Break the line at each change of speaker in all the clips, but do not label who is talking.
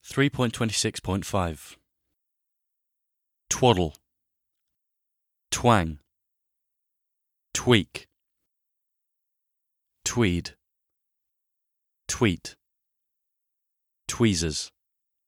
3.26.5 Twaddle, twang, tweak, tweed, tweet, tweezers,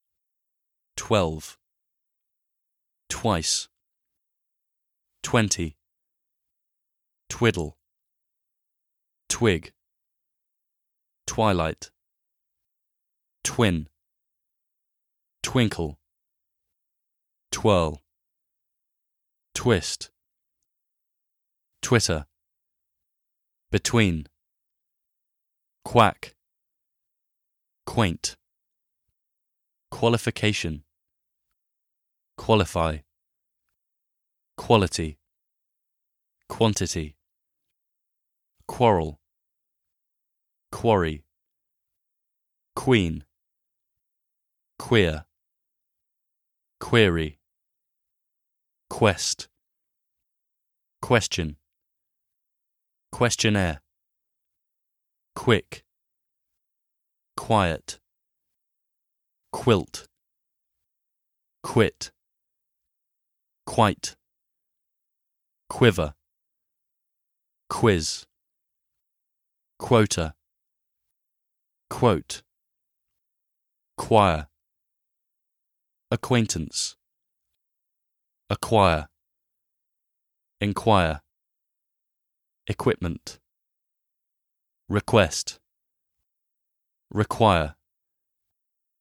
12, twice, 20, twiddle, twig, twilight, twin, twinkle, twirl, twist, twitter, between, quack, quaint, qualification, qualify, quality, quantity, quarrel, quarry, queen, queer, query, quest, question, questionnaire, quick, quiet, quilt, quit, quite, quiver, quiz, quota, quote, choir, acquaintance, acquire, inquire, equipment, request, require,